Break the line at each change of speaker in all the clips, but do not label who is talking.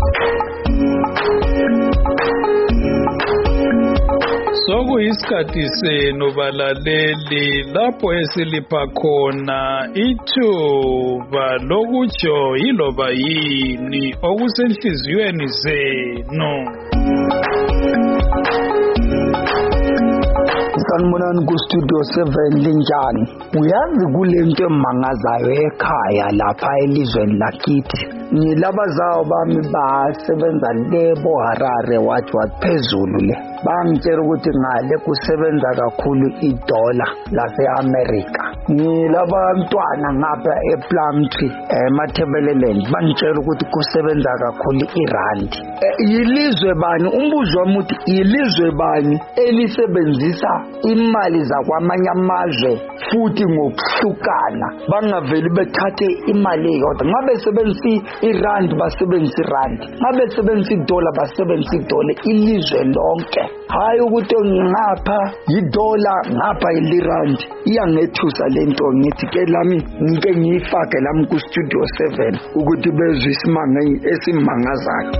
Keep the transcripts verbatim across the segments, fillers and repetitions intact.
Sokuyisikhathi senu balaleli lapho esilipha khona ithuba lokutsho yiloba yini okusenhliziyweni zenu.
Sanibonani ku studio seven linjani. Uyazi kulento emangazayo ekhaya lapha elizweni lakithi. Ngilabazayo bami basebenza lebo Harare wathi waphezulu le. Bangitshela ukuthi ngale kusebenza kakhulu idola lase-America. Ngilabantwana ngapha ePlumtree eMathebeleland bangitshela ukuthi kusebenza kakhulu irand. Yilizwe bani umbuzo wami uthi yilizwe bani elisebenzisa imali zakwamanye amazwe futhi ngokuhlukana bangaveli bethathe imali eyodwa. Ngabe sebenzisa irand basebenzisa irand, ngabe sebenzisa idola basebenzisa idola ilizwe lonke. Hayi ukuthi ngapha idola ngapha ilirand. Iyangethusa lento ngithi ke lami ngike ngiyifake lami ku studio seven ukuthi bezwe isimanga esimangazayo.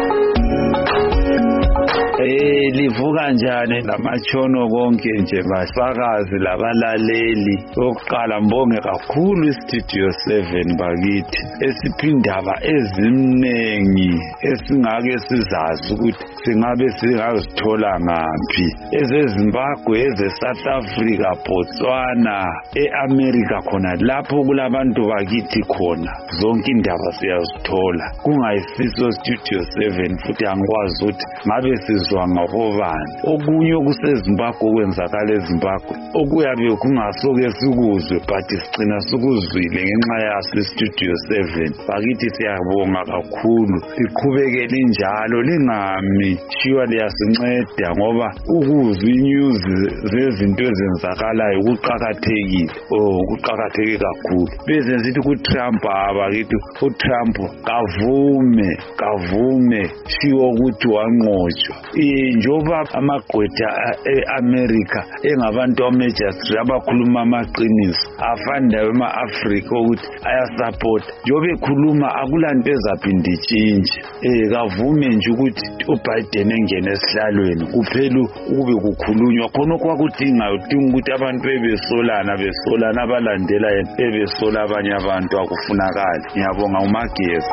Eh livuka njani lamatshono konke nje basakazi labalaleli. Oqala mbonge kakhulu istudio seven bakithi esiphindaba ezimnengi esingake sizazi ukuthi singabe singazithola ngaphi. EzeZimbabwe, ezeSouth Africa, Botswana, eAmerica khona lapho kulabantu bakithi khona zonke indaba siyazithola. Kungayisiso studio seven futhi angikwazi ukuthi ngabe sizwa ngakobani. Okunye okuseZimbabwe kwenzakala eZimbabwe okuyabe kungasoke sikuzwe but sigcina sikuzwile ngenxa yaso studio seven. Bakithi siyabonga kakhulu. Liqhubekele njalo lingami shiwa liyasinceda ngoba ukuzwa inews zezinto ezenzakalayo kuqhakathekile. Oh kuqhakatheke kakhulu. Bese sithi ku Trump abakithi u Trump kavume kavume shiwo ukuthi wanqotshwa. Njoba amagqwetha eAmerica engabantu amajustri abakhuluma amaqiniso afanda ema-Afrika ukuthi ayasupport njobe ekhuluma akulanto ezaphinde itshintshe. Eh kavume nje ukuthi uBiden engene esihlalweni kuphela ukube kukhulunywa khona okwakudinga udinga ukuthi abantu bebesolana besolana abalandela yena bebesola abanye abantu akufunakala. Ngiyabonga uMageza.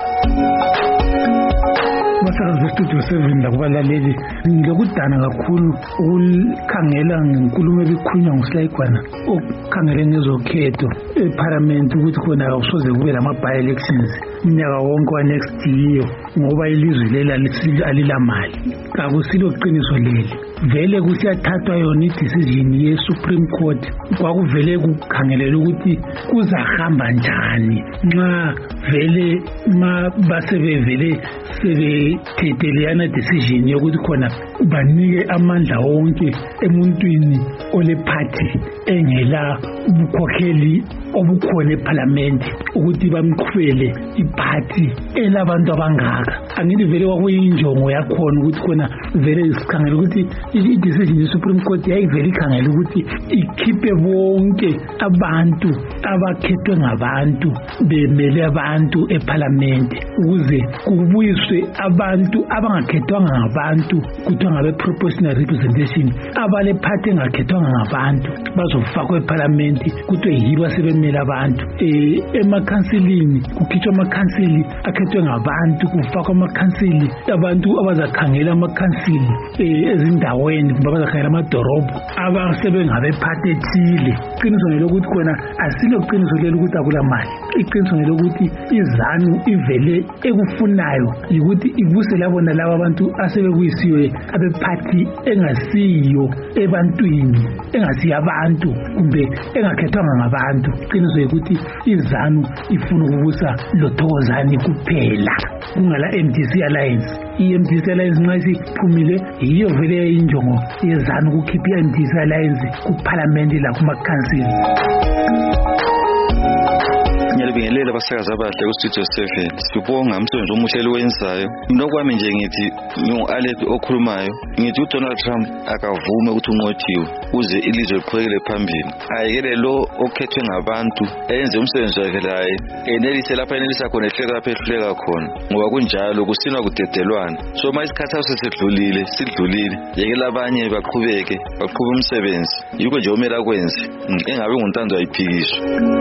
Basakazi studio seven lakubalaleli ngilokudana kakhulu ukukhangela ngenkulumo ebikhulunywa nguSilayigwana ukukhangela ngezokhetho eParliament ukuthi khona akusoze kube lama by elections unyaka wonke wa next year ngoba ilizwe lela alilamali. Kakusilo qiniso leli. Vele kusiyathathwa yona idecision ye Supreme Court kwakuvele kukhangelela ukuthi kuzahamba njani nxa vele ma basebevele sebethethelana decision yokuthi khona banike amandla wonke emuntwini ole party engela ubukhokheli obukhona eParliament ukuthi bamqhubele iparty elabantu abangaka. Angithi vele kwakuyinjongo yakhona ukuthi khona vele isikhangela ukuthi i-decision ye-Supreme Court yayivele ikhangela ukuthi ikhiphe bonke abantu abakhethwe ngabantu bemele abantu eParliament ukuze kubuyiswe abantu abangakhethwanga ngabantu kuthiwa ngabe proportional representation. Abale party engakhethwanga ngabantu bazofakwa eParliament kuthiwe yibo asebemele abantu. Eh emakhansilini kukhitshwa amakhansili akhethwe ngabantu kufakwa amakhansili abantu abazakhangela amakhansili ezindaweni kumbe abazakhangela amadorobho abasebengabe party ethile. Iqiniso ngelokuthi khona asiloqiniso lelo ukuthi akulamali. Iqiniso ngelokuthi izanu ivele ekufunayo ukuthi ibuse labona laba abantu asebekuyisiwe abeparty engasiyo ebantwini engasiyo abantu kumbe engakhethwanga ngabantu. Iqiniso ukuthi izanu ifuna ukubusa loThokozani kuphela kungala M D C Alliance. I-M D C Alliance nxa isiphumile yiyo vele injongo yezanu ukukhipha i-M D C Alliance kuParliament la kumakhansili.
ngibingelele abasakazi abahle ku-Studio seven. Sibonga umsebenzi omuhle owenzayo. Mina okwami nje ngithi ngu-Alex okhulumayo, ngithi uDonald Trump akavume ukuthi unqothiwe uze ilizwe liqhubekele phambili. Ayekele lo okhethwe ngabantu enze umsebenzi wakhe laye enelise lapha enelisa khona ehleka lapha ehluleka khona, ngoba kunjalo kusinwa kudedelwana. So ma isikhathi saso sesidlulile sidlulile, yekela abanye baqhubeke baqhube umsebenzi. Yikho nje omele akwenze, engabe nguntando ayiphikiswa.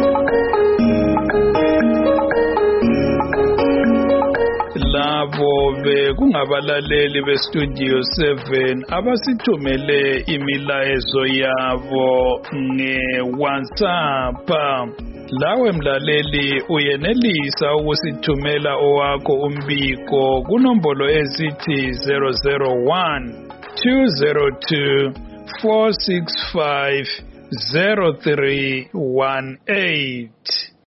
Labo bekungabalaleli beStudio seven abasithumele imilayezo yabo nge-WhatsApp. Lawe mlaleli uyenelisa ukusithumela owakho umbiko kunombolo ezithi zero zero one two zero two four six five zero three one eight.